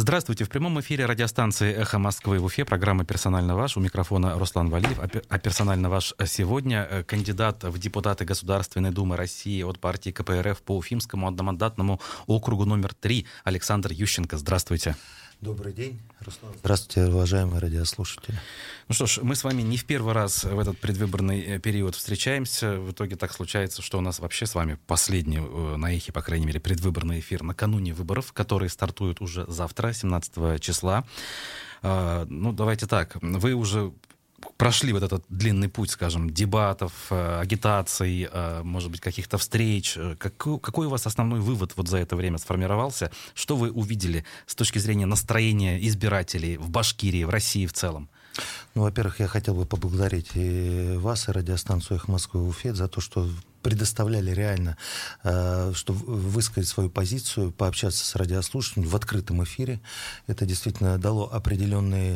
Здравствуйте. В прямом эфире радиостанции «Эхо Москвы» в Уфе. Программа «Персонально ваш». У микрофона Руслан Валиев. А персонально ваш сегодня кандидат в депутаты Государственной Думы России от партии КПРФ по Уфимскому одномандатному округу номер 3 Александр Ющенко. Здравствуйте. Добрый день, Руслан. Здравствуйте, уважаемые радиослушатели. Ну что ж, мы с вами не в первый раз в этот предвыборный период встречаемся. В итоге так случается, что у нас вообще с вами последний на «Эхе», по крайней мере, предвыборный эфир накануне выборов, которые стартуют уже завтра, 17 числа. Давайте так, вы уже прошли вот этот длинный путь, скажем, дебатов, агитаций, может быть, каких-то встреч. Какой у вас основной вывод вот за это время сформировался? Что вы увидели с точки зрения настроения избирателей в Башкирии, в России в целом? Во-первых, я хотел бы поблагодарить и вас, и радиостанцию «Эхо Москвы» в Уфе за то, что предоставляли реально, что высказать свою позицию, пообщаться с радиослушателями в открытом эфире. Это действительно дало определенную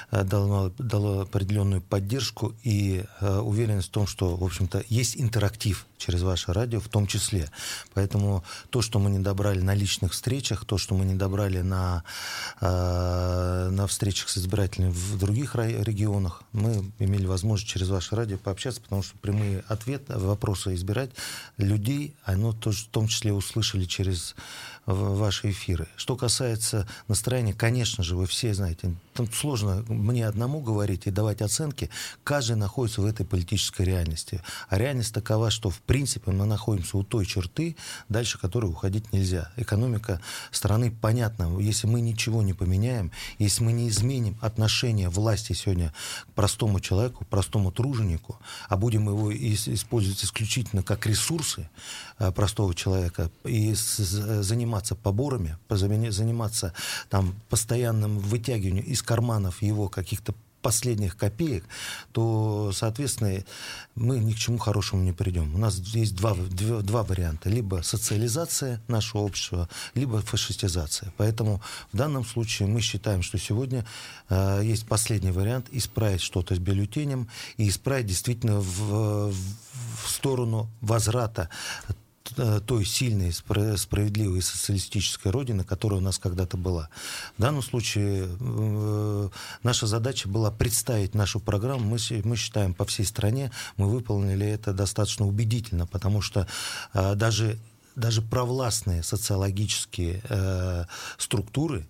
поддержку и уверенность в том, что, в общем-то, есть интерактив через ваше радио в том числе. Поэтому то, что мы не добрали на личных встречах, то, что мы не добрали на встречах с избирателями в других регионах, мы имели возможность через ваше радио пообщаться, потому что прямые ответы, вопросы избирателей людей, оно тоже в том числе услышали через ваши эфиры. Что касается настроения, конечно же, вы все знаете, там сложно мне одному говорить и давать оценки. Каждый находится в этой политической реальности. А реальность такова, что в принципе мы находимся у той черты, дальше которой уходить нельзя. Экономика страны понятна. Если мы ничего не поменяем, если мы не изменим отношение власти сегодня к простому человеку, к простому труженику, а будем его использовать исключительно как ресурсы простого человека и заниматься поборами, заниматься там постоянным вытягиванием из карманов его каких-то последних копеек, то, соответственно, мы ни к чему хорошему не придем. У нас есть два варианта. Либо социализация нашего общества, либо фашистизация. Поэтому в данном случае мы считаем, что сегодня есть последний вариант исправить что-то с бюллетенем и исправить действительно в сторону возврата той сильной, справедливой социалистической родины, которая у нас когда-то была. В данном случае наша задача была представить нашу программу. Мы считаем, по всей стране мы выполнили это достаточно убедительно, потому что даже провластные социологические структуры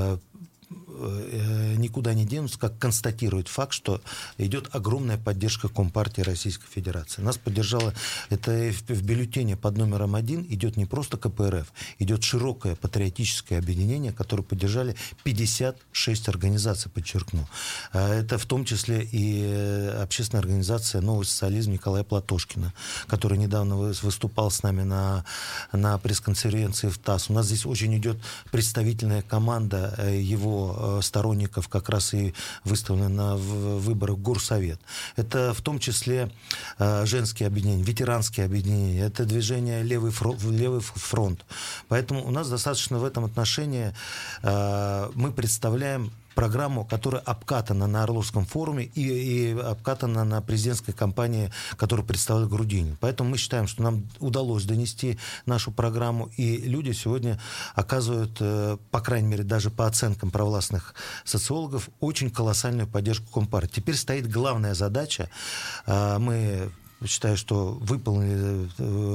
никуда не денутся, как констатирует факт, что идет огромная поддержка Компартии Российской Федерации. Нас поддержало, это в бюллетене под номером 1 идет не просто КПРФ, идет широкое патриотическое объединение, которое поддержали 56 организаций, подчеркну. Это в том числе и общественная организация «Новый социализм» Николая Платошкина, который недавно выступал с нами на пресс-конференции в ТАСС. У нас здесь очень идет представительная команда его сторонников, как раз и выставлены на выборах в Горсовет. Это в том числе женские объединения, ветеранские объединения, это движение «Левый фронт». Поэтому у нас достаточно в этом отношении мы представляем программу, которая обкатана на Орловском форуме и обкатана на президентской кампании, которую представлял Грудинин. Поэтому мы считаем, что нам удалось донести нашу программу, и люди сегодня оказывают, по крайней мере, даже по оценкам провластных социологов, очень колоссальную поддержку Компартии. Теперь стоит главная задача. Мы считаю, что выполнили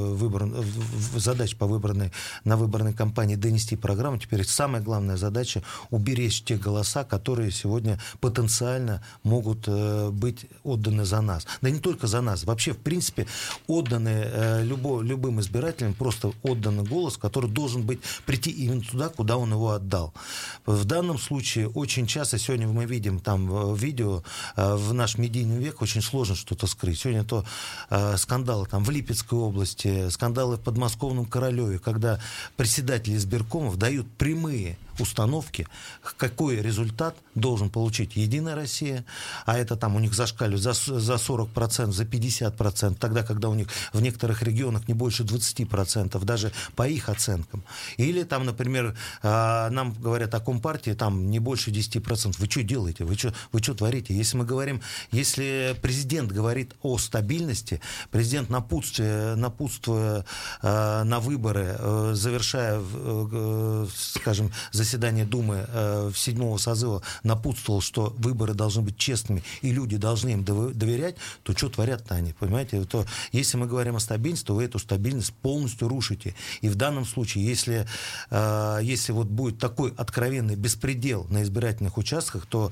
задачу на выборной кампании донести программу. Теперь самая главная задача — уберечь те голоса, которые сегодня потенциально могут быть отданы за нас. Да не только за нас. Вообще, в принципе, отданы любым избирателям, просто отданный голос, который должен прийти именно туда, куда он его отдал. В данном случае очень часто, сегодня мы видим там видео, в наш медийный век очень сложно что-то скрыть. Сегодня то скандалы там в Липецкой области, скандалы в подмосковном Королеве, когда председатели избиркомов дают прямые установки, какой результат должен получить Единая Россия, а это там у них зашкаливает за 40%, за 50%, тогда, когда у них в некоторых регионах не больше 20%, даже по их оценкам. Или там, например, нам говорят о Компартии, там не больше 10%. Вы что делаете? Вы что творите? Если мы говорим, если президент говорит о стабильности, президент, напутствуя на выборы, завершая, скажем, заседание Думы 7-го созыва напутствовал, что выборы должны быть честными, и люди должны им доверять, то что творят-то они, понимаете? То, если мы говорим о стабильности, то вы эту стабильность полностью рушите. И в данном случае, если вот будет такой откровенный беспредел на избирательных участках, то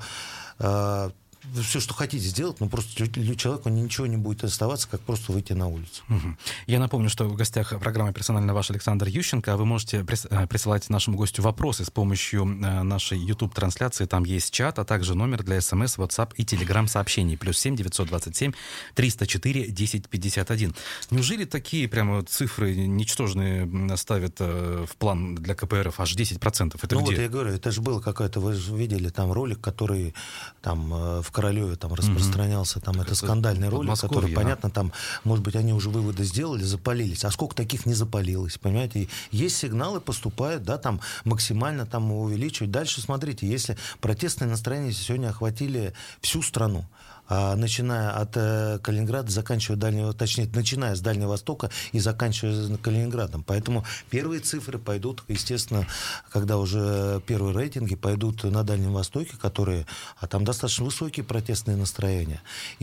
все, что хотите сделать, но просто человеку ничего не будет оставаться, как просто выйти на улицу. Я напомню, что в гостях программы «Персонально ваш» Александр Ющенко. А вы можете присылать нашему гостю вопросы с помощью нашей YouTube-трансляции. Там есть чат, а также номер для СМС, WhatsApp и Telegram сообщений. +7 927 304 1051. Неужели такие прямо цифры ничтожные ставят в план для КПРФ? Аж 10%. Это где? Вот я говорю, это же было какое-то, вы же видели там ролик, который там в Королеве там распространялся, там это скандальный ролик, который, понятно, там, может быть, они уже выводы сделали, запалились. А сколько таких не запалилось, понимаете? И есть сигналы, поступают, да, там максимально там увеличивать. Дальше, смотрите, если протестные настроения сегодня охватили всю страну, начиная от Калининграда, начиная с Дальнего Востока и заканчивая Калининградом. Поэтому первые цифры пойдут, естественно, когда уже первые рейтинги пойдут на Дальнем Востоке, а там достаточно высокие протестные настроения.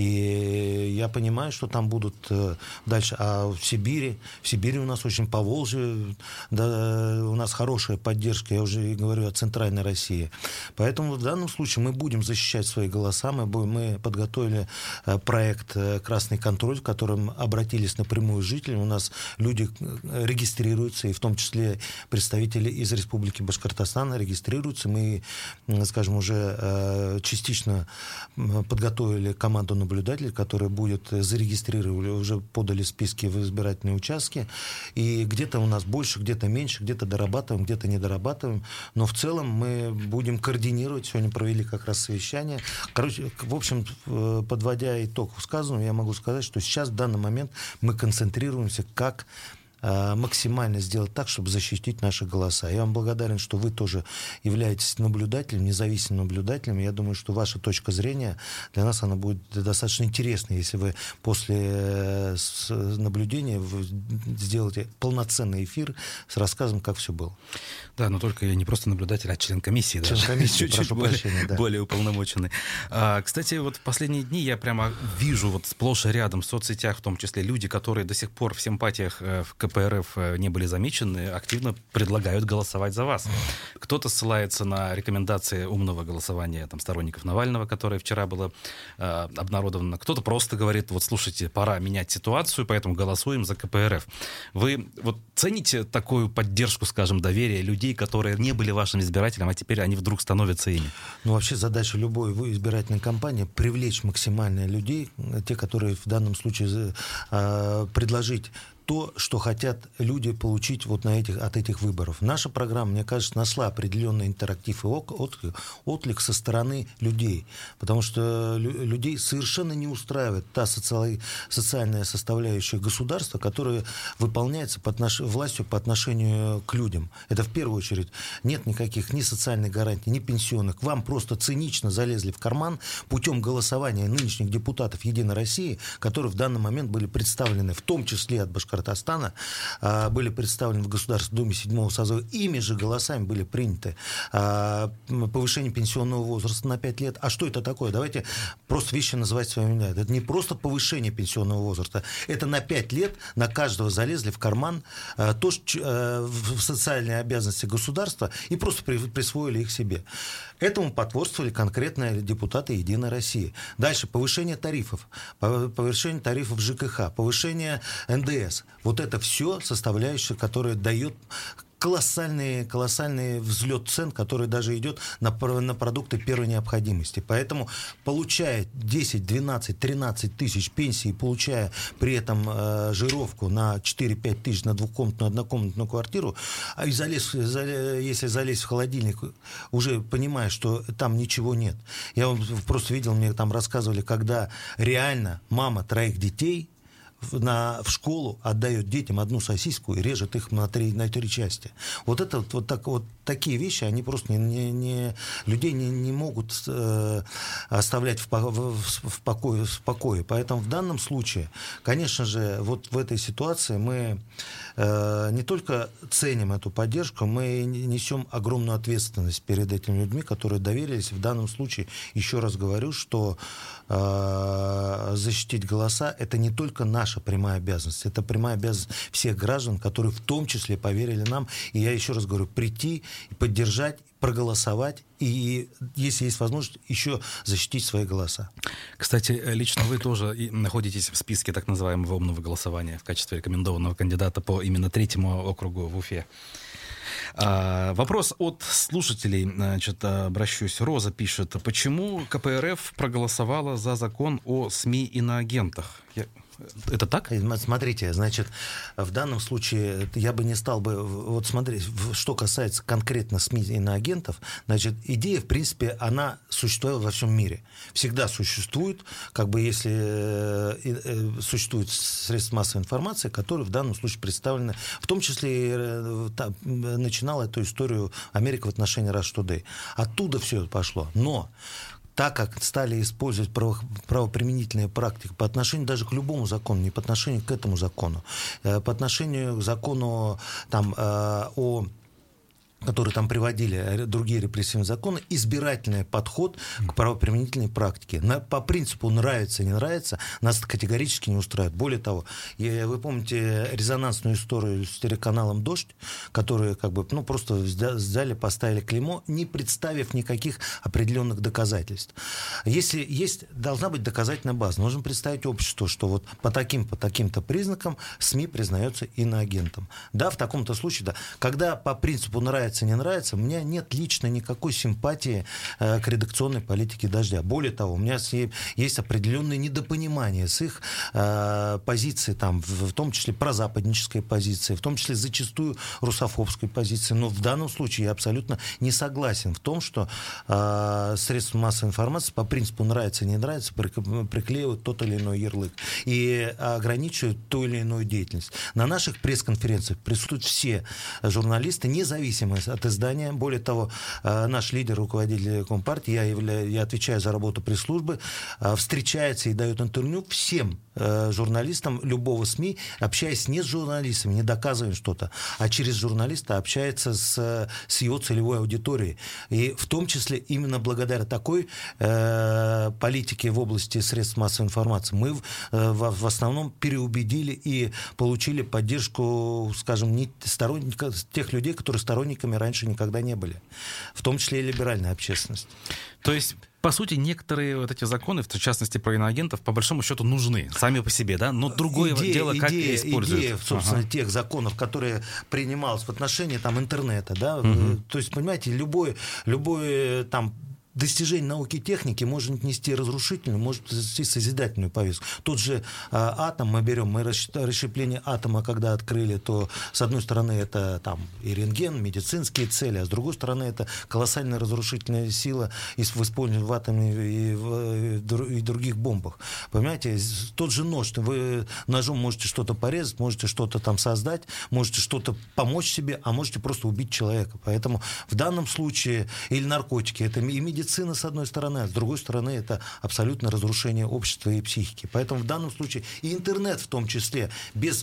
И я понимаю, что там будут дальше. А в Сибири у нас очень Поволжье, да, у нас хорошая поддержка, я уже говорю о Центральной России. Поэтому в данном случае мы будем защищать свои голоса, мы подготовили проект «Красный контроль», в котором обратились напрямую жители. У нас люди регистрируются, и в том числе представители из Республики Башкортостан регистрируются. Мы, скажем, уже частично подготовили команду наблюдателей, которая будет зарегистрировали, уже подали списки в избирательные участки. И где-то у нас больше, где-то меньше, где-то дорабатываем, где-то не дорабатываем. Но в целом мы будем координировать. Сегодня провели как раз совещание. Короче, в общем, подводя итог сказанному, я могу сказать, что сейчас в данный момент мы концентрируемся, как максимально сделать так, чтобы защитить наши голоса. Я вам благодарен, что вы тоже являетесь наблюдателем, независимым наблюдателем. Я думаю, что ваша точка зрения для нас она будет достаточно интересной, если вы после наблюдения сделаете полноценный эфир с рассказом, как все было. Да, но только я не просто наблюдатель, а член комиссии. Член комиссии, прошу прощения, да. Более уполномоченный. Кстати, вот в последние дни я прямо вижу вот сплошь и рядом в соцсетях, в том числе люди, которые до сих пор в симпатиях в КПРФ не были замечены, активно предлагают голосовать за вас. Кто-то ссылается на рекомендации умного голосования там, сторонников Навального, которое вчера было обнародовано. Кто-то просто говорит, вот слушайте, пора менять ситуацию, поэтому голосуем за КПРФ. Вы вот цените такую поддержку, скажем, доверия людей, которые не были вашим избирателем, а теперь они вдруг становятся ими? Ну, вообще задача любой избирательной кампании — привлечь максимально людей, те, которые в данном случае предложить то, что хотят люди получить вот от этих выборов. Наша программа, мне кажется, нашла определенный интерактив и отклик со стороны людей, потому что людей совершенно не устраивает та социальная составляющая государства, которая выполняется властью по отношению к людям. Это в первую очередь нет никаких ни социальных гарантий, ни пенсионных. К вам просто цинично залезли в карман путем голосования нынешних депутатов «Единой России», которые в данный момент были представлены, в том числе от Башкортостана, были представлены в Государственной Думе 7-го созыва, ими же голосами были приняты повышение пенсионного возраста на 5 лет. А что это такое? Давайте просто вещи называть своими именами. Это не просто повышение пенсионного возраста, это на 5 лет на каждого залезли в карман в социальные обязанности государства и просто присвоили их себе. Этому потворствовали конкретные депутаты «Единой России». Дальше повышение тарифов ЖКХ, повышение НДС. Вот это все составляющие, которые дает колоссальный взлет цен, который даже идет на продукты первой необходимости. Поэтому, получая 10, 12, 13 тысяч пенсий, получая при этом жировку на 4-5 тысяч на двухкомнатную, однокомнатную квартиру, если залезть в холодильник, уже понимая, что там ничего нет. Я просто видел, мне там рассказывали, когда реально мама 3 детей в школу отдает детям одну сосиску и режет их на три части. Вот это вот такие вещи, они просто людей не могут оставлять в покое. Поэтому в данном случае, конечно же, вот в этой ситуации мы не только ценим эту поддержку, мы несем огромную ответственность перед этими людьми, которые доверились. В данном случае, еще раз говорю, что защитить голоса — это не только наша прямая обязанность, это прямая обязанность всех граждан, которые в том числе поверили нам. И я еще раз говорю, прийти, поддержать, проголосовать и, если есть возможность, еще защитить свои голоса. Кстати, лично вы тоже находитесь в списке так называемого умного голосования в качестве рекомендованного кандидата по именно 3-му округу в Уфе. Вопрос от слушателей, значит, обращусь. Роза пишет: почему КПРФ проголосовала за закон о СМИ иноагентах? Это так? Смотрите, значит, в данном случае я бы не стал бы... Вот смотрите, что касается конкретно СМИ иноагентов, значит, идея, в принципе, она существует во всем мире. Всегда существует, как бы если существуют средства массовой информации, которые в данном случае представлены, в том числе начинала эту историю Америка в отношении Russia Today. Оттуда все это пошло. Но так как стали использовать правоприменительные практики по отношению даже к любому закону, не по отношению к этому закону, по отношению к закону которые там приводили другие репрессивные законы, избирательный подход к правоприменительной практике. По принципу нравится, не нравится, нас категорически не устраивает. Более того, вы помните резонансную историю с телеканалом «Дождь», которые просто взяли, поставили клеймо, не представив никаких определенных доказательств. Если должна быть доказательная база, нужно представить обществу, что вот по таким-то признакам СМИ признается иноагентом. Да, в таком-то случае, да. Когда по принципу нравится, не нравится, у меня нет лично никакой симпатии к редакционной политике «Дождя». Более того, у меня есть определенные недопонимания с их позиции, в том числе прозападнической позиции, в том числе зачастую русофобской позиции. Но в данном случае я абсолютно не согласен в том, что средства массовой информации по принципу нравится, не нравится приклеивают тот или иной ярлык и ограничивают ту или иную деятельность. На наших пресс-конференциях присутствуют все журналисты, независимо от издания. Более того, наш лидер, руководитель Компартии, я отвечаю за работу пресс-службы, встречается и дает интервью всем журналистам любого СМИ, общаясь не с журналистами, не доказывая что-то, а через журналиста общается с его целевой аудиторией. И в том числе именно благодаря такой политике в области средств массовой информации мы в основном переубедили и получили поддержку, скажем, тех людей, которые сторонниками раньше никогда не были, в том числе и либеральная общественность. То есть, по сути, некоторые вот эти законы, в частности про иноагентов, по большому счету нужны сами по себе, да? Но другое дело, как их используют. Идея, собственно, тех законов, которые принималось в отношении интернета, да? То есть, понимаете, любое достижение науки и техники может нести разрушительную, может нести созидательную повестку. Тот же атом мы расщепление атома, когда открыли, то с одной стороны это и рентген, медицинские цели, а с другой стороны это колоссальная разрушительная сила в использовании в атоме и других бомбах. Понимаете, тот же нож, вы ножом можете что-то порезать, можете что-то создать, можете что-то помочь себе, а можете просто убить человека. Поэтому в данном случае или наркотики, это и медицина, с одной стороны, а с другой стороны это абсолютное разрушение общества и психики. Поэтому в данном случае и интернет в том числе без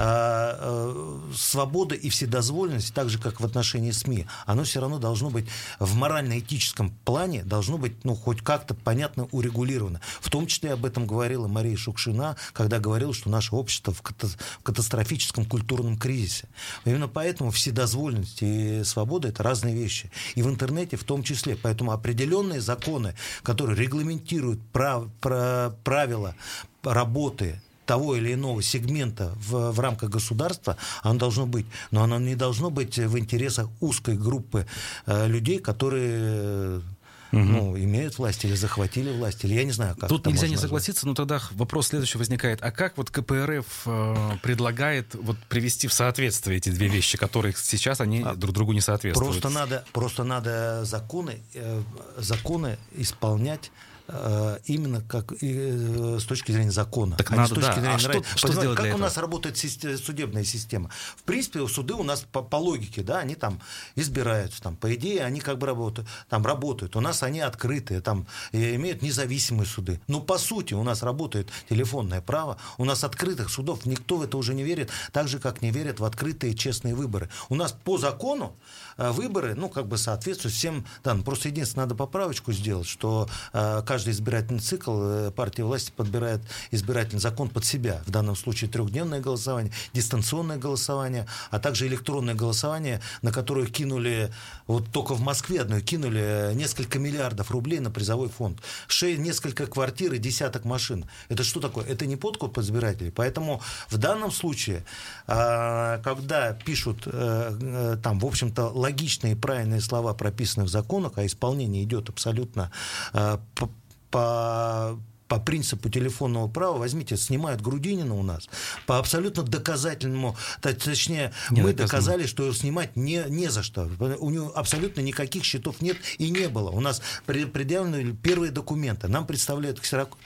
свободы и вседозволенности, так же как в отношении СМИ, оно все равно должно быть в морально-этическом плане, должно быть хоть как-то понятно урегулировано. В том числе об этом говорила Мария Шукшина, когда говорила, что наше общество в катастрофическом культурном кризисе. Именно поэтому вседозволенность и свобода — это разные вещи. И в интернете в том числе. Поэтому определенные законы, которые регламентируют правила работы того или иного сегмента в рамках государства, оно должно быть. Но оно не должно быть в интересах узкой группы людей, которые имеют власть или захватили власть, или я не знаю, как. Тут нельзя не согласиться, но тогда вопрос следующий возникает. А как КПРФ предлагает привести в соответствие эти две вещи, которые сейчас они друг другу не соответствуют? Просто надо законы исполнять именно как с точки зрения закона. Так надо, с точки зрения что сделать для как этого? У нас работает судебная система? В принципе, суды у нас по логике, да, они там избираются, там, по идее, они как бы работают. У нас они открытые, там, имеют независимые суды. Но по сути у нас работает телефонное право, у нас открытых судов, никто в это уже не верит, так же, как не верят в открытые честные выборы. У нас по закону выборы, соответствуют всем данным. Просто единственное, надо поправочку сделать, что каждый избирательный цикл партия власти подбирает избирательный закон под себя. В данном случае 3-дневное голосование, дистанционное голосование, а также электронное голосование, на которое кинули, вот только в Москве одной кинули несколько миллиардов рублей на призовой фонд. Несколько квартир и десяток машин. Это что такое? Это не подкуп избирателей. Поэтому в данном случае, когда пишут там, в общем-то, логичные и правильные слова, прописанные в законах, а исполнение идет абсолютно по принципу телефонного права, возьмите, снимают Грудинина у нас, по абсолютно доказательному, точнее, мы доказали, что его снимать не за что. У него абсолютно никаких счетов нет и не было. У нас предъявлены первые документы. Нам представляют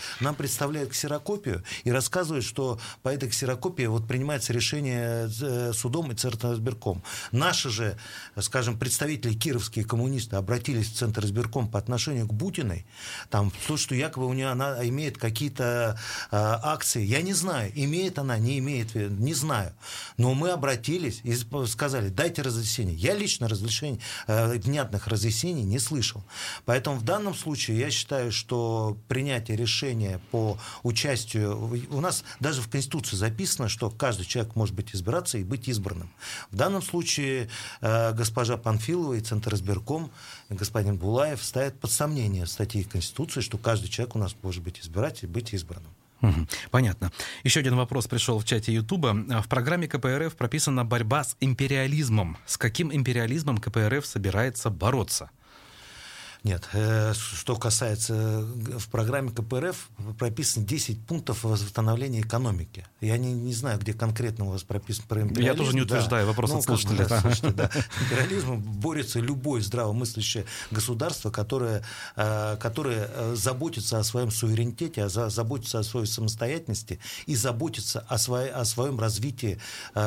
ксерокопию и рассказывают, что по этой ксерокопии вот принимается решение судом и Центризбирком. Наши же, скажем, представители кировские коммунисты обратились в Центризбирком по отношению к Бутиной, там, то, что якобы у нее она имеет какие-то акции. Я не знаю, имеет она, не имеет, не знаю. Но мы обратились и сказали, дайте разъяснение. Я лично внятных разъяснений не слышал. Поэтому в данном случае я считаю, что принятие решения по участию... У нас даже в Конституции записано, что каждый человек может избираться и быть избранным. В данном случае госпожа Панфилова и Центризбирком, господин Булаев ставят под сомнение статьи Конституции, что каждый человек у нас может избирать и быть избранным. Понятно. Еще один вопрос пришел в чате Ютуба. В программе КПРФ прописана борьба с империализмом. С каким империализмом КПРФ собирается бороться? Нет, что касается, в программе КПРФ прописано 10 пунктов восстановления экономики. Я не знаю, где конкретно у вас прописано про империализм. Я тоже не утверждаю, вопрос от слушателя. Империализмом борется любое здравомыслящее государство, которое заботится о своем суверенитете, заботится о своей самостоятельности и заботится о своем развитии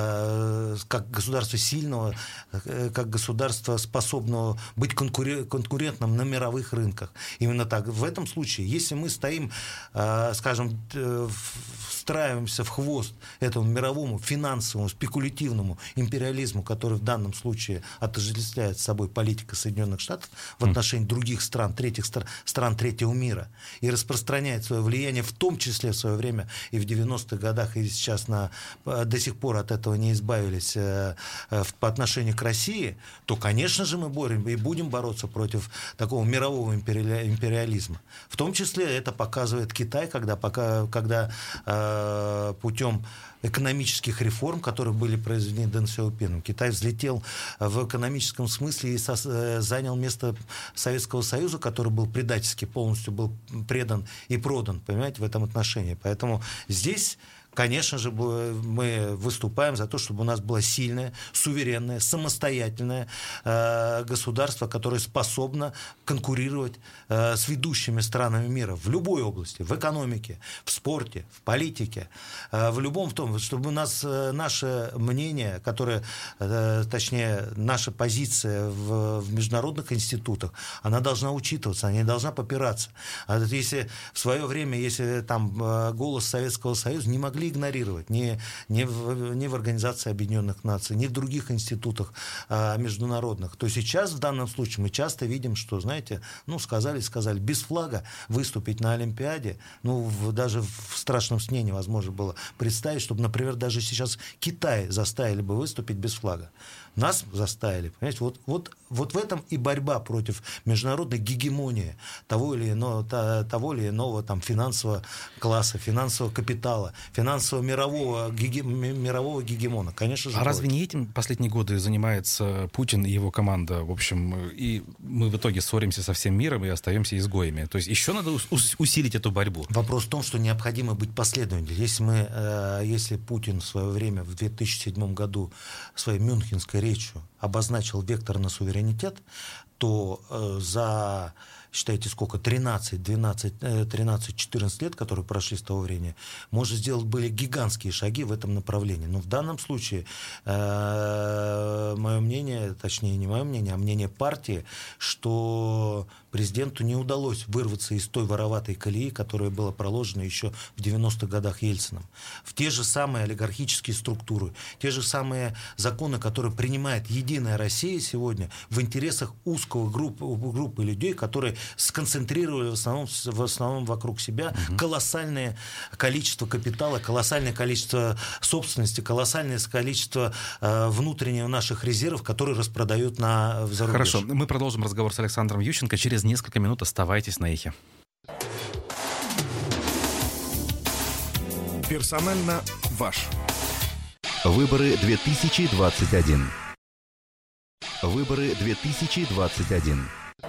как государства сильного, как государства, способного быть конкурентным на мировых рынках. Именно так. В этом случае, если мы стоим, скажем, встраиваемся в хвост этому мировому финансовому, спекулятивному империализму, который в данном случае отождествляет с собой политика Соединенных Штатов в отношении других стран, стран третьего мира, и распространяет свое влияние, в том числе в свое время и в 90-х годах, и сейчас до сих пор от этого не избавились по отношению к России, то, конечно же, мы боремся и будем бороться против такого мирового империализма. В том числе это показывает Китай, когда путем экономических реформ, которые были произведены Дэн Сяопином, Китай взлетел в экономическом смысле и занял место Советского Союза, который был предательски, полностью был предан и продан, понимаете, в этом отношении. Поэтому здесь, конечно же, мы выступаем за то, чтобы у нас было сильное, суверенное, самостоятельное государство, которое способно конкурировать с ведущими странами мира в любой области, в экономике, в спорте, в политике, в любом том, чтобы у нас наше мнение, точнее, наша позиция в международных институтах, она должна учитываться, она не должна попираться. Если в свое время, если там голос Советского Союза не могли игнорировать ни в Организации Объединенных Наций, ни в других институтах международных, то сейчас в данном случае мы часто видим, что, знаете, сказали, без флага выступить на Олимпиаде, даже в страшном сне невозможно было представить, чтобы, например, даже сейчас Китай заставили бы выступить без флага. Нас заставили, понимаете, вот в этом и борьба против международной гегемонии того или иного там, финансового класса, финансового капитала, финансового мирового гегемона, конечно же. А разве не этим последние годы занимается Путин и его команда? В общем, и мы в итоге ссоримся со всем миром и остаемся изгоями. То есть еще надо усилить эту борьбу. Вопрос в том, что необходимо быть последовательным. Если Путин в свое время, в 2007 году, своей мюнхенской речью обозначил вектор на суверенитет, что за... считайте, сколько, 13-14 лет, которые прошли с того времени, может, сделать были гигантские шаги в этом направлении. Но в данном случае мое мнение, точнее, не мое мнение, а мнение партии, что президенту не удалось вырваться из той вороватой колеи, которая была проложена еще в 90-х годах Ельцином. В те же самые олигархические структуры, те же самые законы, которые принимает «Единая Россия» сегодня в интересах узкого группы людей, которые сконцентрировали в основном вокруг себя колоссальное количество капитала, колоссальное количество собственности, колоссальное количество внутренних наших резервов, которые распродают на зарубеж. Хорошо, мы продолжим разговор с Александром Ющенко. Через несколько минут оставайтесь на эхе. Персонально ваш. Выборы 2021. Выборы 2021.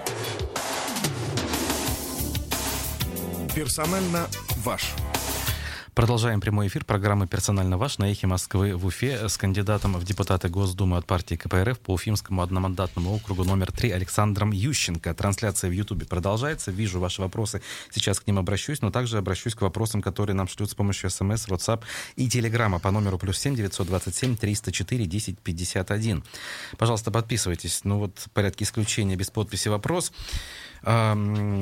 Персонально ваш. Продолжаем прямой эфир программы «Персонально ваш» на эхе Москвы в Уфе с кандидатом в депутаты Госдумы от партии КПРФ по Уфимскому одномандатному округу номер 3 Александром Ющенко. Трансляция в Ютубе продолжается. Вижу ваши вопросы. Сейчас к ним обращусь, но также обращусь к вопросам, которые нам шлют с помощью СМС, WhatsApp и Телеграма по номеру +7 927 304 1051. Пожалуйста, подписывайтесь. Ну вот в порядке исключения без подписи вопрос. Как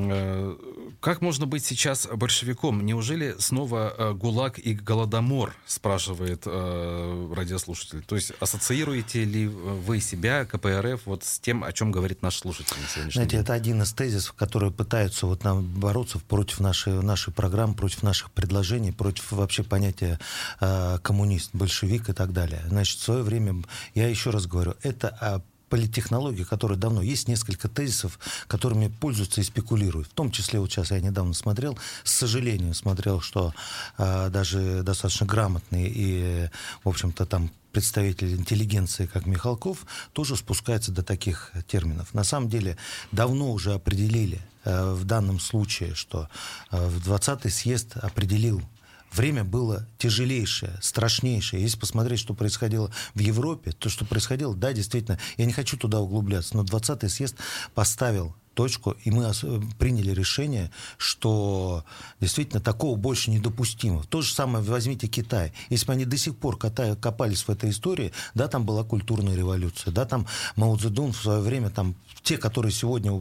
можно быть сейчас большевиком? Неужели снова ГУЛАГ и Голодомор, спрашивает радиослушатель. То есть ассоциируете ли вы себя, КПРФ, вот с тем, о чем говорит наш слушатель на сегодняшний день? Это один из тезисов, которые пытаются вот нам бороться против нашей программы, против наших предложений, против вообще понятия коммунист, большевик и так далее. Значит, в свое время, я еще раз говорю, это политтехнологии, которые давно... Есть несколько тезисов, которыми пользуются и спекулируют. В том числе, вот сейчас я недавно смотрел, с сожалением смотрел, что даже достаточно грамотные и, в общем-то, там представители интеллигенции, как Михалков, тоже спускаются до таких терминов. На самом деле, давно уже определили в данном случае, что в 20-й съезд определил, время было тяжелейшее, страшнейшее. Если посмотреть, что происходило в Европе, то, что происходило, да, действительно, я не хочу туда углубляться, но 20-й съезд поставил точку, и мы приняли решение, что действительно такого больше недопустимо. То же самое возьмите Китай. Если бы они до сих пор копались в этой истории, да, там была культурная революция, да, там Мао Цзэдун в свое время, там те, которые сегодня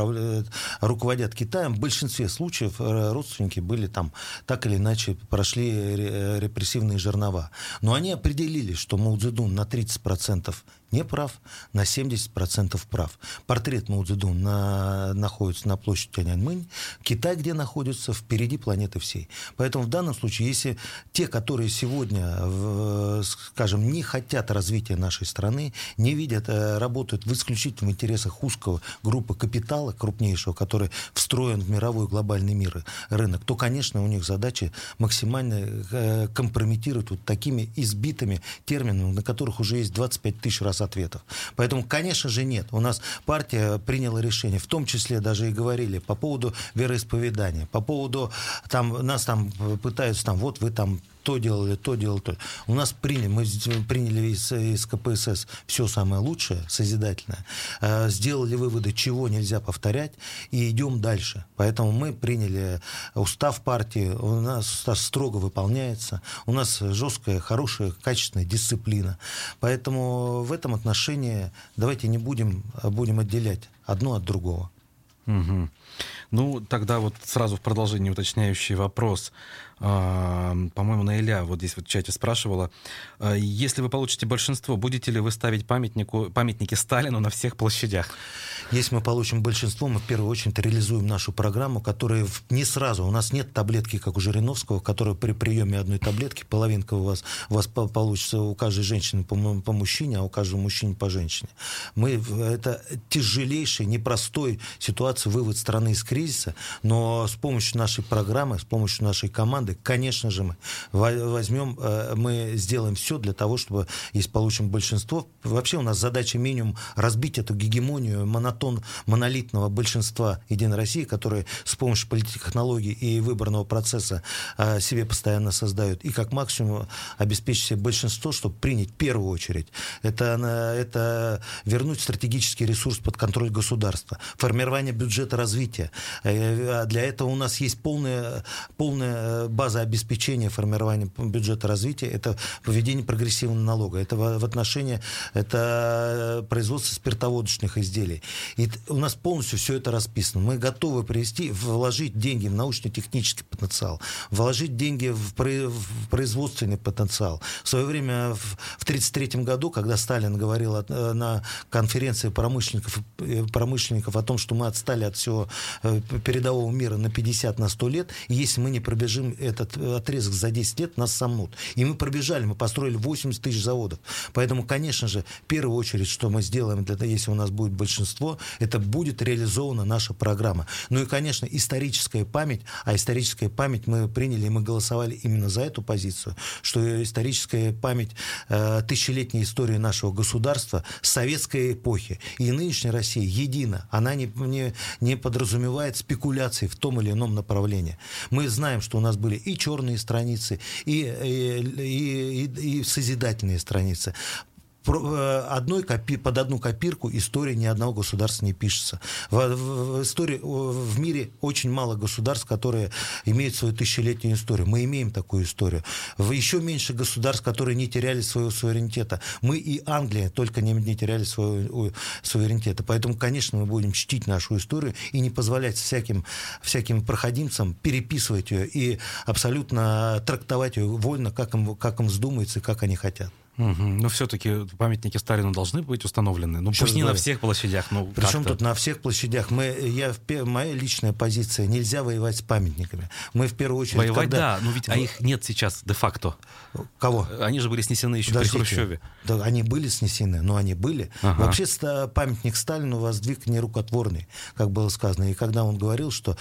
руководят Китаем, в большинстве случаев родственники были там, так или иначе, прошли репрессивные жернова. Но они определили, что Мао Цзэдун на 30% не прав, на 70% прав. Портрет Мао Цзэдуна находится на площади Тяньаньмэнь. Китай, где находится, впереди планеты всей. Поэтому в данном случае, если те, которые сегодня, скажем, не хотят развития нашей страны, не видят, работают в исключительно в интересах узкого группы капитала, крупнейшего, который встроен в мировой глобальный рынок, то, конечно, у них задача максимально компрометировать вот такими избитыми терминами, на которых уже есть 25 тысяч раз ответов. Поэтому, конечно же, нет. У нас партия приняла решение, в том числе даже и говорили по поводу вероисповедания, по поводу, там, нас там пытаются, там, вот вы там то делали, то. У нас мы приняли из КПСС все самое лучшее, созидательное, сделали выводы, чего нельзя повторять, и идем дальше. Поэтому мы приняли устав партии, у нас устав строго выполняется, у нас жесткая, хорошая, качественная дисциплина. Поэтому в этом отношении давайте не будем отделять одно от другого. Угу. Ну, тогда вот сразу в продолжении уточняющий вопрос. По-моему, Наиля вот здесь вот в чате спрашивала. Если вы получите большинство, будете ли вы ставить памятники Сталину на всех площадях? Если мы получим большинство, мы в первую очередь реализуем нашу программу, которая не сразу. У нас нет таблетки, как у Жириновского, которая при приеме одной таблетки, половинка у вас получится у каждой женщины по мужчине, а у каждого мужчины по женщине. Это тяжелейшая, непростой ситуация, вывод страны из кризиса. кризиса, но с помощью нашей программы, с помощью нашей команды, конечно же, мы сделаем все для того, чтобы, если получим большинство, вообще у нас задача минимум разбить эту гегемонию монолитного большинства Единой России, которые с помощью политтехнологий и выборного процесса себе постоянно создают, и как максимум обеспечить себе большинство, чтобы принять в первую очередь. Это вернуть стратегический ресурс под контроль государства, формирование бюджета развития. Для этого у нас есть полная база обеспечения формирования бюджета развития. Это введение прогрессивного налога. Это в отношении производства спиртоводочных изделий. И у нас полностью все это расписано. Мы готовы вложить деньги в научно-технический потенциал, вложить деньги в производственный потенциал. В свое время, в 1933 году, когда Сталин говорил на конференции промышленников о том, что мы отстали от всего передового мира на 50-100 лет, и если мы не пробежим этот отрезок за 10 лет, нас сомнут. И мы пробежали, мы построили 80 тысяч заводов. Поэтому, конечно же, в первую очередь, что мы сделаем, если у нас будет большинство, это будет реализована наша программа. Ну и, конечно, историческая память, а историческая память мы приняли, и мы голосовали именно за эту позицию, что историческая память тысячелетней истории нашего государства, советской эпохи и нынешней России едина. Она не подразумевает спекуляций в том или ином направлении. Мы знаем, что у нас были и черные страницы, и созидательные страницы. Под одну копирку история ни одного государства не пишется. В мире очень мало государств, которые имеют свою тысячелетнюю историю. Мы имеем такую историю. Еще меньше государств, которые не теряли своего суверенитета. Мы и Англия только не теряли своего суверенитета. Поэтому, конечно, мы будем чтить нашу историю и не позволять всяким проходимцам переписывать ее и абсолютно трактовать ее вольно, как им вздумается и как они хотят. Угу. Но все-таки памятники Сталину должны быть установлены. Ну, пусть не на всех площадях, но причем как-то. Тут на всех площадях. Моя личная позиция: нельзя воевать с памятниками. Мы в первую очередь... Воевать, да, но ведь их нет сейчас де-факто. Кого? Они же были снесены еще при Хрущеве. Да, они были снесены, но они были. Ага. Вообще памятник Сталину воздвиг нерукотворный, как было сказано. И когда он говорил, что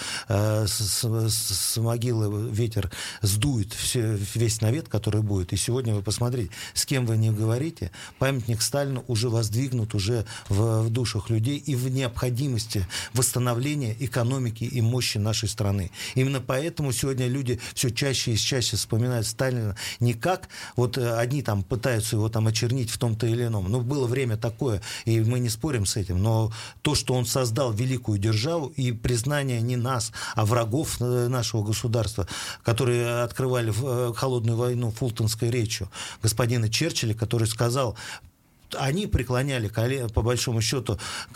с могилы ветер сдует весь навет, который будет. И сегодня вы посмотрите, с кем вы не говорите, памятник Сталину уже воздвигнут уже в душах людей и в необходимости восстановления экономики и мощи нашей страны. Именно поэтому сегодня люди все чаще и чаще вспоминают Сталина не как одни там пытаются его там очернить в том-то или ином. Но было время такое, и мы не спорим с этим. Но то, что он создал великую державу, и признание не нас, а врагов нашего государства, которые открывали холодную войну фултонской речью господина Черчилля, который сказал: они преклоняли по большому счету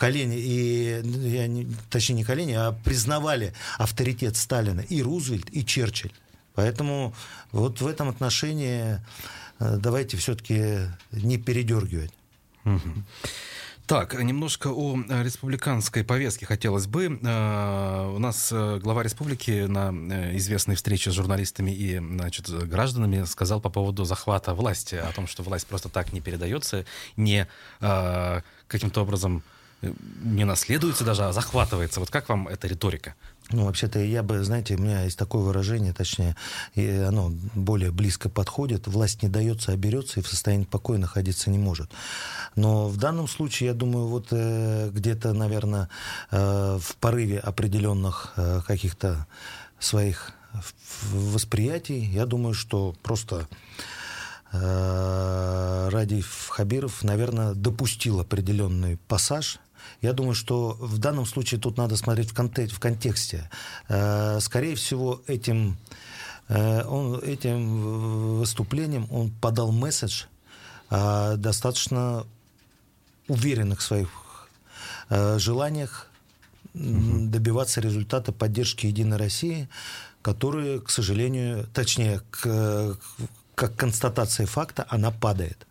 колени, точнее не колени, а признавали авторитет Сталина и Рузвельт, и Черчилль. Поэтому вот в этом отношении давайте все-таки не передергивать. Угу. Так, немножко о республиканской повестке хотелось бы. У нас глава республики на известной встрече с журналистами и гражданами сказал по поводу захвата власти, о том, что власть просто так не передается, не каким-то образом не наследуется даже, а захватывается. Вот как вам эта риторика? Вообще-то у меня есть такое выражение, точнее, и оно более близко подходит: власть не дается, а берется, и в состоянии покоя находиться не может. Но в данном случае, я думаю, где-то, наверное, в порыве определенных каких-то своих восприятий, я думаю, что просто Ради Хабиров, наверное, допустил определенный пассаж. Я думаю, что в данном случае тут надо смотреть в контексте. Скорее всего, этим выступлением он подал месседж о достаточно уверенных в своих желаниях добиваться результата поддержки Единой России, которые, к сожалению, как констатация факта, она падает.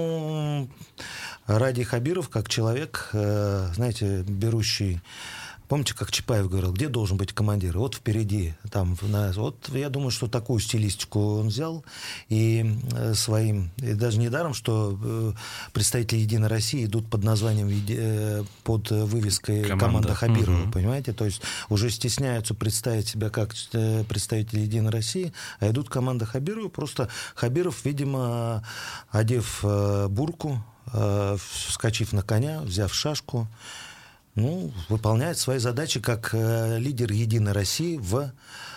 Поэтому Ради Хабиров, как человек, берущий Помните, как Чапаев говорил, где должен быть командир? Вот впереди. Вот я думаю, что такую стилистику он взял. И даже недаром, что представители «Единой России» идут под названием, под вывеской «Команда Хабирова». Понимаете? То есть уже стесняются представить себя как представители «Единой России», а идут команда Хабирова. Просто Хабиров, видимо, одев бурку, вскочив на коня, взяв шашку, выполняет свои задачи как лидер «Единой России» в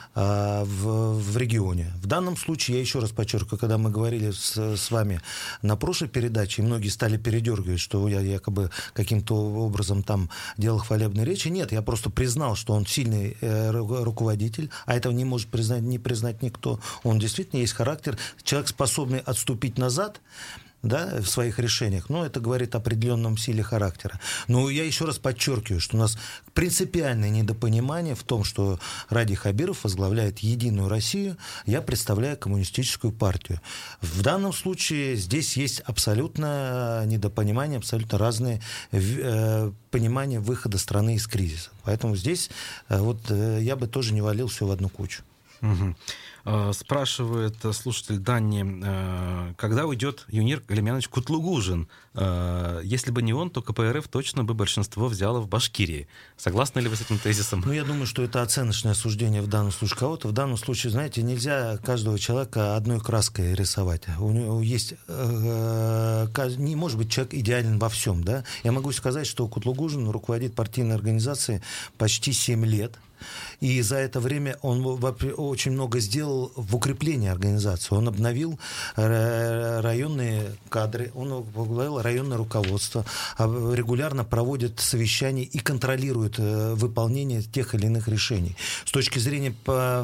регионе. В данном случае, я еще раз подчеркиваю, когда мы говорили с вами на прошлой передаче, и многие стали передергивать, что я якобы каким-то образом там делал хвалебные речи. Нет, я просто признал, что он сильный руководитель, а этого не может не признать никто. Он действительно есть характер, человек, способный отступить назад, да, в своих решениях, но это говорит о определенном силе характера. Но я еще раз подчеркиваю, что у нас принципиальное недопонимание в том, что Ради Хабиров возглавляет «Единую Россию», я представляю коммунистическую партию. В данном случае здесь есть абсолютно недопонимание, абсолютно разные понимания выхода страны из кризиса. Поэтому здесь я бы тоже не валил все в одну кучу. Угу. Спрашивает слушатель Дани, когда уйдет Юнир Галимьянович Кутлугужин? Если бы не он, то КПРФ точно бы большинство взяло в Башкирии. Согласны ли вы с этим тезисом? Я думаю, что это оценочное суждение в данном случае кого-то. В данном случае, знаете, нельзя каждого человека одной краской рисовать. У него есть... Не может быть человек идеален во всем, да? Я могу сказать, что Кутлугужин руководит партийной организацией почти 7 лет. И за это время он очень много сделал в укреплении организации. Он обновил районные кадры, он возглавил районное руководство, регулярно проводит совещания и контролирует выполнение тех или иных решений. С точки зрения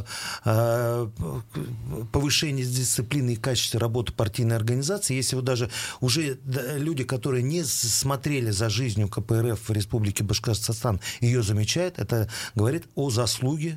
повышения дисциплины и качества работы партийной организации, если даже уже люди, которые не смотрели за жизнью КПРФ в Республике Башкортостан, ее замечают, это говорит о заслуге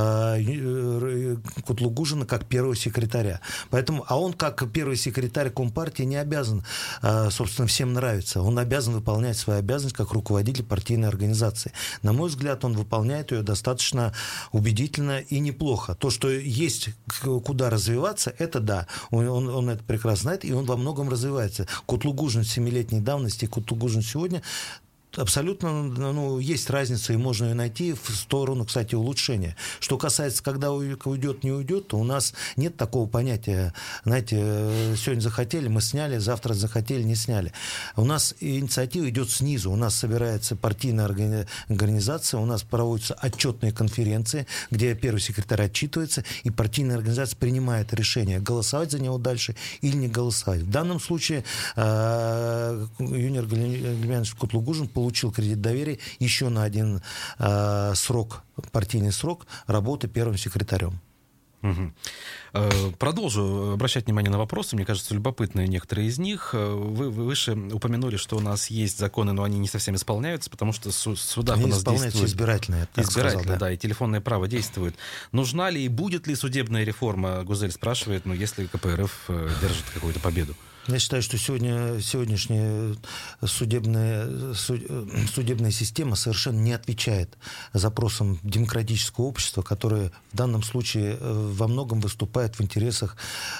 Кутлугужина как первого секретаря. Поэтому, а он как первый секретарь Компартии не обязан, собственно, всем нравиться. Он обязан выполнять свою обязанность как руководитель партийной организации. На мой взгляд, он выполняет ее достаточно убедительно и неплохо. То, что есть куда развиваться, это да. Он это прекрасно знает, и он во многом развивается. Кутлугужин 7-летней давности и Кутлугужин сегодня абсолютно, есть разница, и можно ее найти в сторону, кстати, улучшения. Что касается, когда уйдет, не уйдет, то у нас нет такого понятия, знаете, сегодня захотели, мы сняли, завтра захотели, не сняли. У нас инициатива идет снизу, у нас собирается партийная организация, у нас проводятся отчетные конференции, где первый секретарь отчитывается, и партийная организация принимает решение, голосовать за него дальше или не голосовать. В данном случае Юнир Галимьянович Кутлугужин получил кредит доверия еще на один партийный срок работы первым секретарем. Угу. Продолжу обращать внимание на вопросы. Мне кажется, любопытные некоторые из них. Вы выше упомянули, что у нас есть законы, но они не совсем исполняются, потому что в судах у нас исполняются избирательно, я так сказал, да, и телефонное право действует. Нужна ли и будет ли судебная реформа? Гузель спрашивает, если КПРФ держит какую-то победу. Я считаю, что сегодняшняя судебная система совершенно не отвечает запросам демократического общества, которое в данном случае во многом выступает в интересах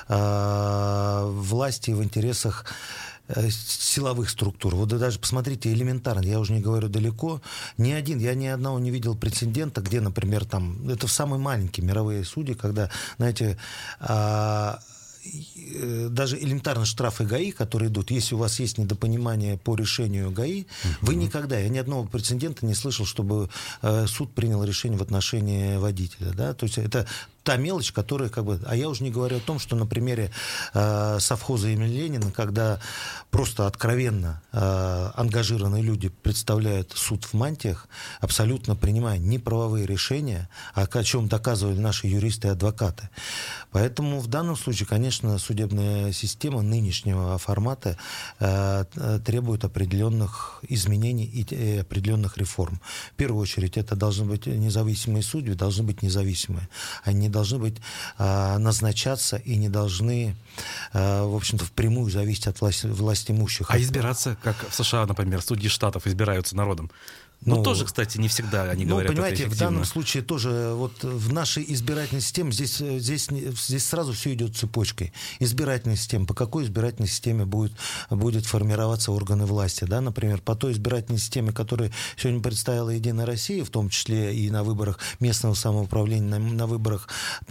власти, в интересах силовых структур. Вот даже посмотрите элементарно, я уже не говорю далеко, я ни одного не видел прецедента, где, например, это самые маленькие мировые судьи, когда, знаете, даже элементарно штрафы ГАИ, которые идут, если у вас есть недопонимание по решению ГАИ, вы никогда, я ни одного прецедента не слышал, чтобы суд принял решение в отношении водителя. Да? То есть это та мелочь, которая А я уже не говорю о том, что на примере совхоза имени Ленина, когда просто откровенно ангажированные люди представляют суд в мантиях, абсолютно принимая неправовые решения, о чем доказывали наши юристы и адвокаты. Поэтому в данном случае, конечно, судебная система нынешнего формата требует определенных изменений и определенных реформ. В первую очередь, это должны быть независимые судьи, должны быть независимые. Они не должны быть назначаться и не должны, в общем-то, впрямую зависеть от властимущих. А избираться, как в США, например, судьи штатов избираются народом? Ну, тоже, кстати, не всегда они говорят это понимаете, эффективно. в данном случае тоже вот в нашей избирательной системе здесь сразу все идет цепочкой. Избирательная система. По какой избирательной системе будет формироваться органы власти? Да? Например, по той избирательной системе, которую сегодня представила «Единая Россия», в том числе и на выборах местного самоуправления, на выборах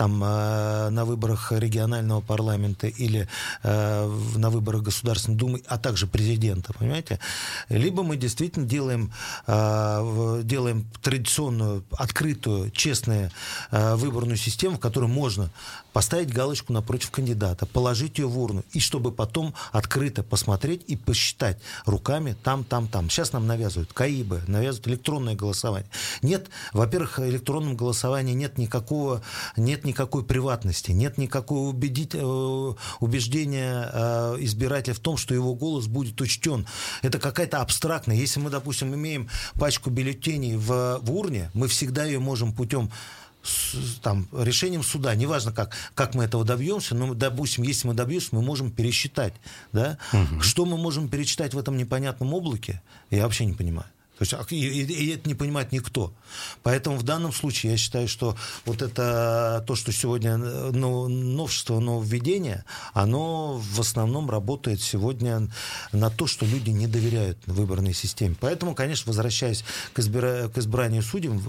регионального парламента или на выборах Государственной Думы, а также президента, понимаете? Либо мы действительно делаем традиционную, открытую, честную выборную систему, в которой можно поставить галочку напротив кандидата, положить ее в урну, и чтобы потом открыто посмотреть и посчитать руками там. Сейчас нам навязывают КАИБы, навязывают электронное голосование. Нет, во-первых, в электронном голосовании нет никакой приватности, нет никакого убеждения избирателя в том, что его голос будет учтен. Это какая-то абстрактная. Если мы, допустим, имеем пачку бюллетеней в урне, мы всегда ее можем путем решением суда, неважно, как мы этого добьемся, но, допустим, если мы добьемся, мы можем пересчитать. Да? Угу. Что мы можем пересчитать в этом непонятном облаке, я вообще не понимаю. То есть, и это не понимает никто. Поэтому в данном случае я считаю, что вот это то, что сегодня новшество, нововведение, оно в основном работает сегодня на то, что люди не доверяют выборной системе. Поэтому, конечно, возвращаясь к избранию судей,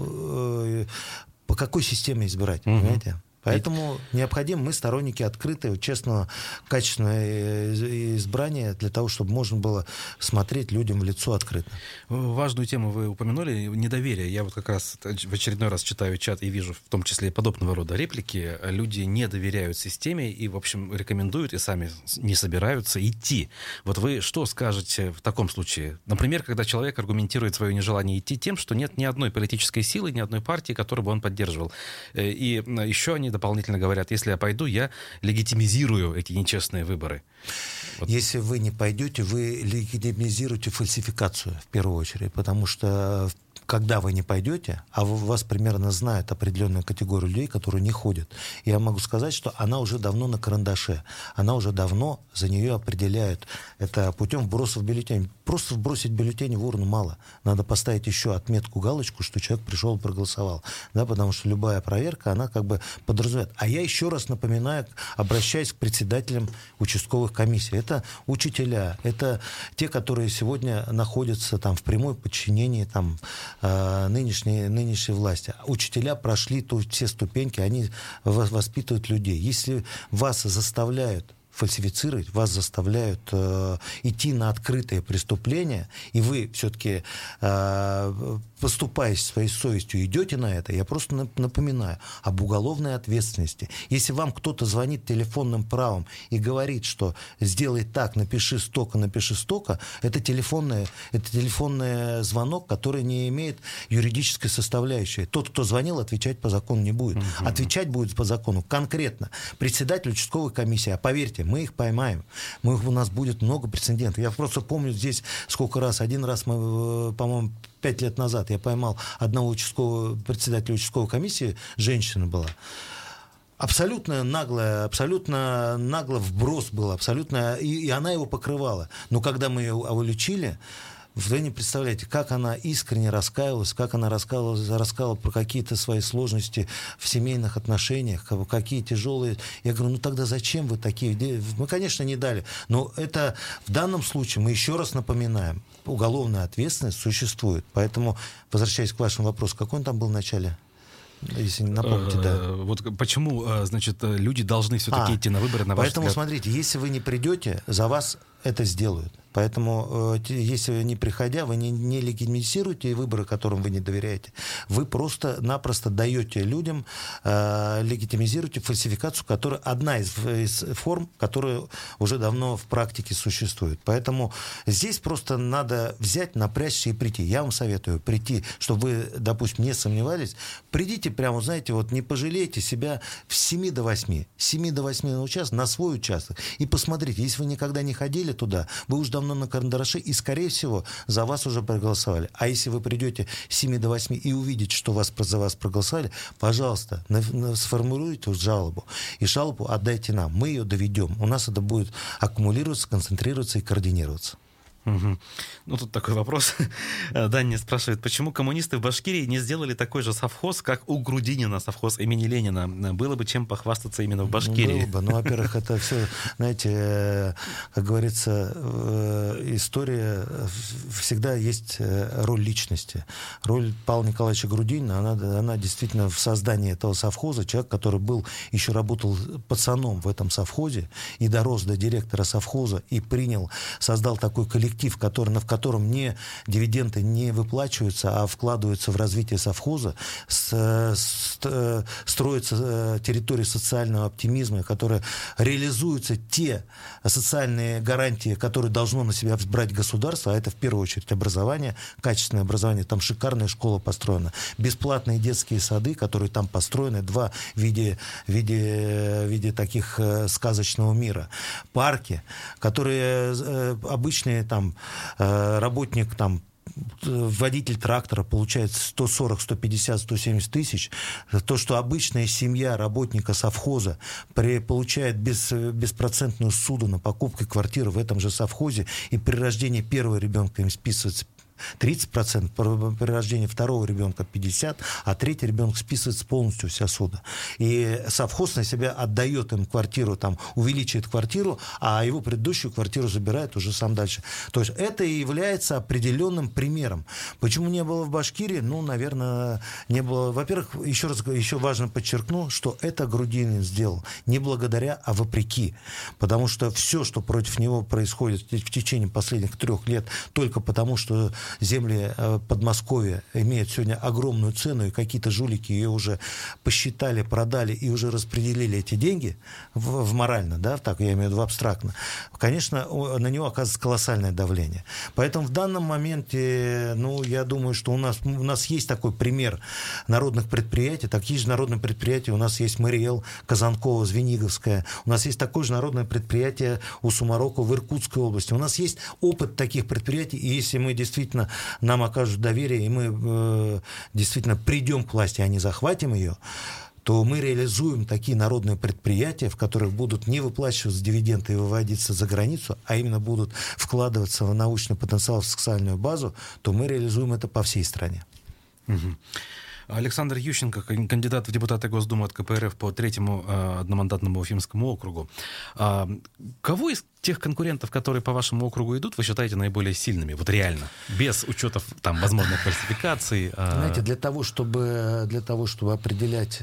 по какой системе избирать, понимаете? Поэтому необходимо, мы сторонники открытого, честного, качественного избрания для того, чтобы можно было смотреть людям в лицо открыто. Важную тему вы упомянули, недоверие. Я вот как раз в очередной раз читаю чат и вижу в том числе подобного рода реплики. Люди не доверяют системе и, в общем, рекомендуют и сами не собираются идти. Вот вы что скажете в таком случае? Например, когда человек аргументирует свое нежелание идти тем, что нет ни одной политической силы, ни одной партии, которую бы он поддерживал. И еще они дополнительно говорят, если я пойду, я легитимизирую эти нечестные выборы. Вот. Если вы не пойдете, вы легитимизируете фальсификацию в первую очередь, потому что когда вы не пойдете, а вас примерно знает определенная категория людей, которые не ходят, я могу сказать, что она уже давно на карандаше, она уже давно за нее определяют. Это путем вброса в бюллетень. Просто вбросить бюллетень в урну мало. Надо поставить еще отметку, галочку, что человек пришел и проголосовал. Да, потому что любая проверка, она как бы подразумевает. А я еще раз напоминаю, обращаясь к председателям участковых комиссий. Это учителя, это те, которые сегодня находятся там в прямой подчинении там нынешней власти. Учителя прошли все ступеньки, они воспитывают людей. Если вас заставляют фальсифицировать, вас заставляют идти на открытые преступления, и вы все-таки, поступая своей совестью, идете на это, я просто напоминаю об уголовной ответственности. Если вам кто-то звонит телефонным правом и говорит, что сделай так, напиши столько, это телефонный звонок, который не имеет юридической составляющей. Тот, кто звонил, отвечать по закону не будет. Отвечать будет по закону конкретно председатель участковой комиссии. А поверьте, мы их поймаем. У нас будет много прецедентов. Я просто помню здесь сколько раз. Один раз мы, по-моему, 5 лет назад я поймал одного председателя участковой комиссии, женщина была. Абсолютно нагло вброс был, абсолютно, и она его покрывала. Но когда мы ее уличили, вы не представляете, как она искренне раскаивалась, как она рассказывала про какие-то свои сложности в семейных отношениях, какие тяжелые. Я говорю, тогда зачем вы такие? Мы, конечно, не дали. Но это в данном случае, мы еще раз напоминаем, уголовная ответственность существует. Поэтому, возвращаясь к вашему вопросу, какой он там был в начале? Если не напомните, да. Вот почему, значит, люди должны все-таки идти на выборы, на ваш взгляд? Поэтому, смотрите, если вы не придете, за вас это сделают. Поэтому, если вы не приходя, вы не легитимизируете выборы, которым вы не доверяете, вы просто-напросто даете людям, легитимизируете фальсификацию, которая одна из форм, которая уже давно в практике существует. Поэтому здесь просто надо взять, напрячься и прийти. Я вам советую прийти, чтобы вы, допустим, не сомневались. Придите прямо, знаете, вот не пожалейте себя с 7 до 8 на участок, на свой участок. И посмотрите, если вы никогда не ходили туда, вы уже давно на карандаше, и, скорее всего, за вас уже проголосовали. А если вы придете с 7 до 8 и увидите, что за вас проголосовали, пожалуйста, сформулируйте жалобу. И жалобу отдайте нам. Мы ее доведем. У нас это будет аккумулироваться, концентрироваться и координироваться. Угу. Ну, тут такой вопрос. Даня спрашивает, почему коммунисты в Башкирии не сделали такой же совхоз, как у Грудинина, совхоз имени Ленина? Было бы чем похвастаться именно в Башкирии. Было бы. Ну, во-первых, это все, знаете, как говорится, история, всегда есть роль личности. Роль Павла Николаевича Грудинина, она действительно в создании этого совхоза, человек, который еще работал пацаном в этом совхозе и дорос до директора совхоза и создал такой коллектив, в котором не дивиденды не выплачиваются, а вкладываются в развитие совхоза, строится территория социального оптимизма, которая реализуются те социальные гарантии, которые должно на себя брать государство, а это в первую очередь образование, качественное образование, там шикарная школа построена, бесплатные детские сады, которые там построены, два в виде таких сказочного мира, парки, которые обычные там работник, там, водитель трактора получает 140, 150, 170 тысяч. То, что обычная семья работника совхоза получает беспроцентную суду на покупку квартиры в этом же совхозе, и при рождении первого ребенка им списывается 30%, при рождении второго ребенка 50%, а третий ребенок списывается полностью вся суда. И совхоз на себя отдает им квартиру, там, увеличивает квартиру, а его предыдущую квартиру забирает уже сам дальше. То есть это и является определенным примером. Почему не было в Башкирии? Ну, наверное, не было. Во-первых, еще важно подчеркну, что это Грудинин сделал не благодаря, а вопреки. Потому что все, что против него происходит в течение последних 3 лет, только потому, что земли Подмосковья имеют сегодня огромную цену, и какие-то жулики ее уже посчитали, продали и уже распределили эти деньги в морально, да, так я имею в виду абстрактно, конечно, на него оказывается колоссальное давление. Поэтому в данном моменте, ну, я думаю, что у нас есть такой пример народных предприятий, такие же народные предприятия у нас есть Мариэл, Казанкова, Звениговская, у нас есть такое же народное предприятие у Сумарока в Иркутской области, у нас есть опыт таких предприятий, и если мы действительно нам окажут доверие, и мы действительно придем к власти, а не захватим ее, то мы реализуем такие народные предприятия, в которых будут не выплачиваться дивиденды и выводиться за границу, а именно будут вкладываться в научный потенциал, в социальную базу, то мы реализуем это по всей стране. Угу. Александр Ющенко, кандидат в депутаты Госдумы от КПРФ по 3-му одномандатному Уфимскому округу. Кого из тех конкурентов, которые по вашему округу идут, вы считаете наиболее сильными? Вот реально, без учетов там возможных фальсификаций. Знаете, для того, чтобы определять,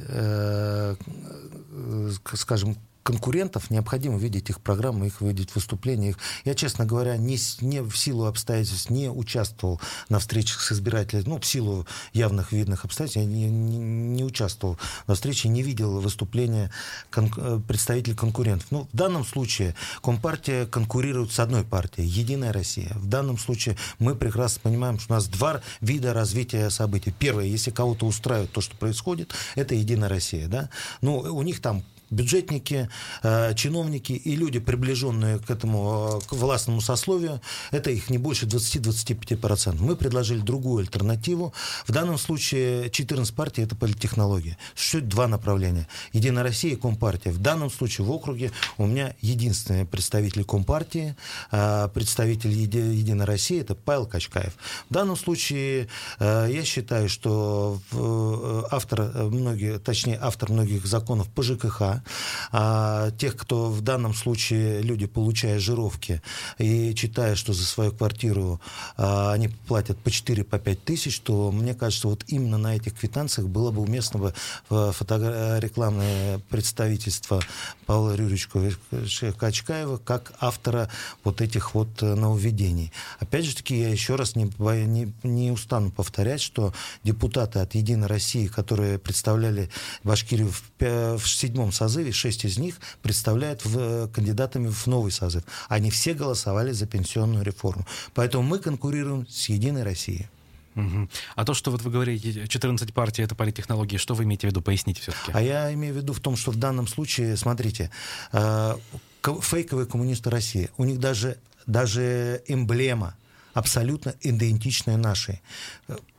скажем, конкурентов, необходимо видеть их программы, их видеть выступления. Я, честно говоря, не в силу обстоятельств не участвовал на встречах с избирателями, ну, в силу явных видных обстоятельств, я не участвовал на встрече, не видел выступления представителей конкурентов. Ну, в данном случае Компартия конкурирует с одной партией, Единая Россия. В данном случае мы прекрасно понимаем, что у нас 2 вида развития событий. Первое, если кого-то устраивает то, что происходит, это Единая Россия, да? Ну, у них там бюджетники, чиновники и люди, приближенные к этому, к властному сословию, это их не больше 20-25%. Мы предложили другую альтернативу. В данном случае 14 партий — это политтехнология. Существует 2 направления. Единая Россия и Компартия. В данном случае в округе у меня единственный представитель Компартии, представитель Единой России — это Павел Качкаев. В данном случае я считаю, что автор многих законов по ЖКХ, тех, кто в данном случае, люди, получая жировки и читая, что за свою квартиру они платят по 4-5 тысяч, то мне кажется, вот именно на этих квитанциях было бы уместно рекламное представительство Павла Юрьевича Качкаева как автора вот этих вот нововведений. Опять же таки, я еще раз не устану повторять, что депутаты от Единой России, которые представляли Башкирию в 7-м созыве, 6 из них представляют кандидатами в новый созыв. Они все голосовали за пенсионную реформу. Поэтому мы конкурируем с Единой Россией. Угу. А то, что вот вы говорите, 14 партий — это политтехнологии, что вы имеете в виду? Поясните все-таки. А я имею в виду в том, что в данном случае, смотрите, фейковые коммунисты России, у них даже эмблема абсолютно идентичная нашей.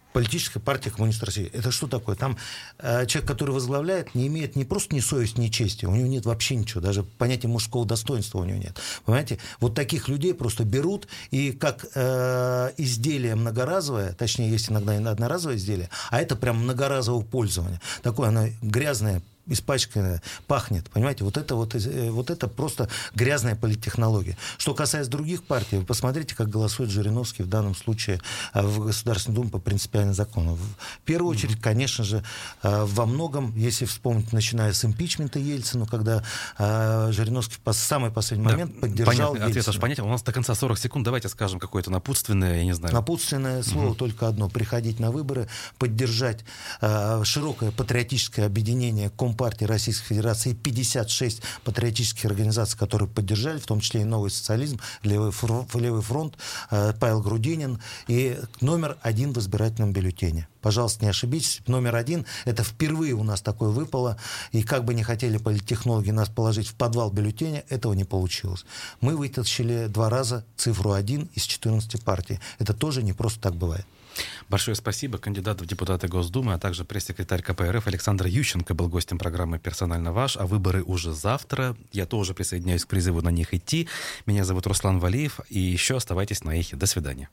Политическая партия Коммунистов России. Это что такое? Там человек, который возглавляет, не имеет ни просто ни совести, ни чести. У него нет вообще ничего. Даже понятия мужского достоинства у него нет. Понимаете? Вот таких людей просто берут и как изделие многоразовое, точнее, есть иногда и одноразовое изделие, а это прям многоразового пользования. Такое оно грязное, испачканное, пахнет, понимаете, вот это просто грязная политтехнология. Что касается других партий, вы посмотрите, как голосует Жириновский в данном случае в Государственной Думе по принципиальным законам. В первую очередь, конечно же, во многом, если вспомнить, начиная с импичмента Ельцина, когда Жириновский в самый последний момент поддержал Ельцина. Ответ аж понятен. У нас до конца 40 секунд. Давайте скажем какое-то напутственное, я не знаю. Напутственное слово только одно. Приходить на выборы, поддержать широкое патриотическое объединение Компартии Российской Федерации, 56 патриотических организаций, которые поддержали, в том числе и Новый социализм, Левый фронт, Павел Грудинин, и номер 1 в избирательном бюллетене. Пожалуйста, не ошибитесь. Номер 1, это впервые у нас такое выпало, и как бы не хотели политтехнологи нас положить в подвал бюллетеня, этого не получилось. Мы вытащили 2 раза цифру 1 из 14 партий. Это тоже не просто так бывает. Большое спасибо. Кандидат в депутаты Госдумы, а также пресс-секретарь КПРФ Александр Ющенко был гостем программы «Персонально ваш». А выборы уже завтра. Я тоже присоединяюсь к призыву на них идти. Меня зовут Руслан Валиев. И еще оставайтесь на эхе. До свидания.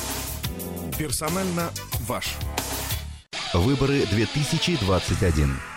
Персонально ваш. Выборы 2021.